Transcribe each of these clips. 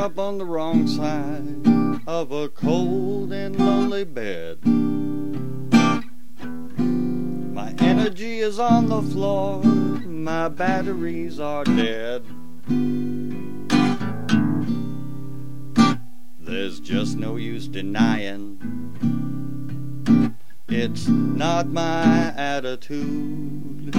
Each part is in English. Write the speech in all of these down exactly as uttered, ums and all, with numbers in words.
up on the wrong side of a cold and lonely bed. My energy is on the floor, my batteries are dead. There's just no use denying it's not my attitude.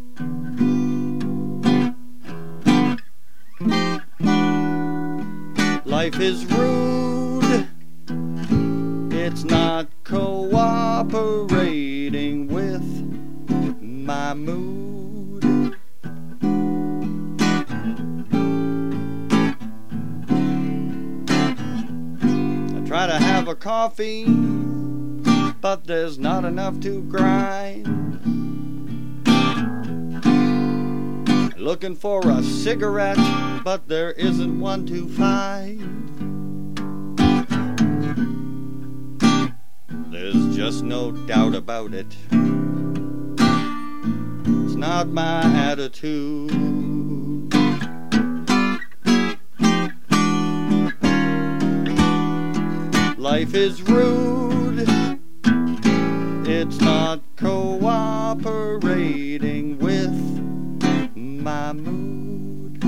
Life is rude, it's not cooperating with my mood. I try to have a coffee, but there's not enough to grind. Looking for a cigarette, but there isn't one to find. There's just no doubt about it, it's not my attitude. Life is rude, it's not cooperating with my mood.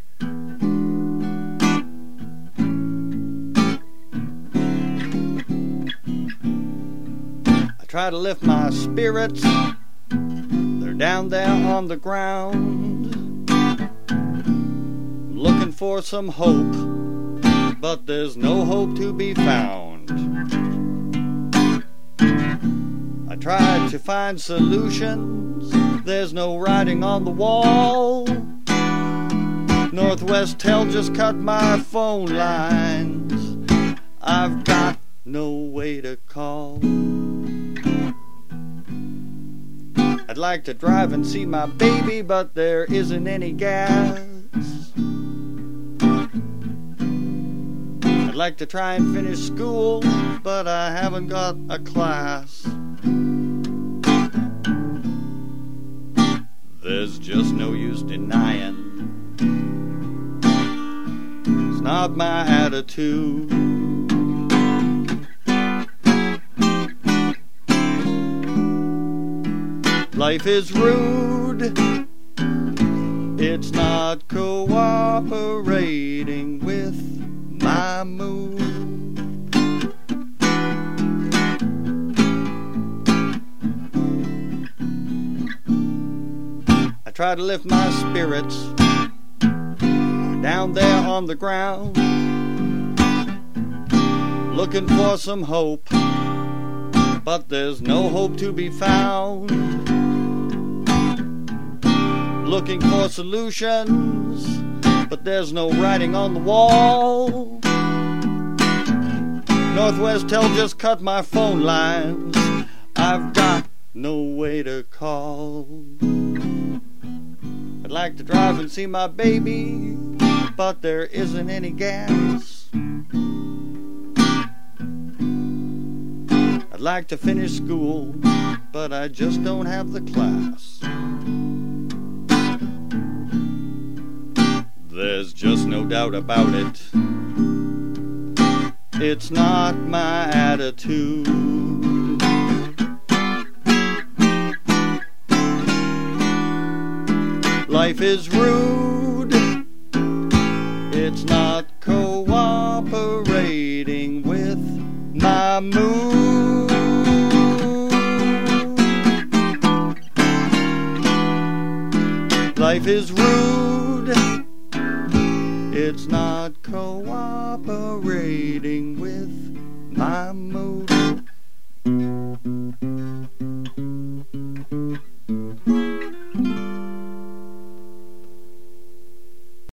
I try to lift my spirits, they're down there on the ground. Looking for some hope, but there's no hope to be found. I tried to find solutions, there's no writing on the wall. Northwest Tel just cut my phone lines, I've got no way to call. I'd like to drive and see my baby, but there isn't any gas. I'd like to try and finish school, but I haven't got a class. There's just no use denying it's not my attitude. Life is rude, it's not cooperating with my mood. I try to lift my spirits, down there on the ground, looking for some hope, but there's no hope to be found. Looking for solutions, but there's no writing on the wall. Northwest Tel just cut my phone lines, I've got no way to call. I'd like to drive and see my baby, but there isn't any gas. I'd like to finish school, but I just don't have the class. There's just no doubt about it, it's not my attitude. Life is rude, it's not cooperating with my mood. Life is rude, it's not cooperating with my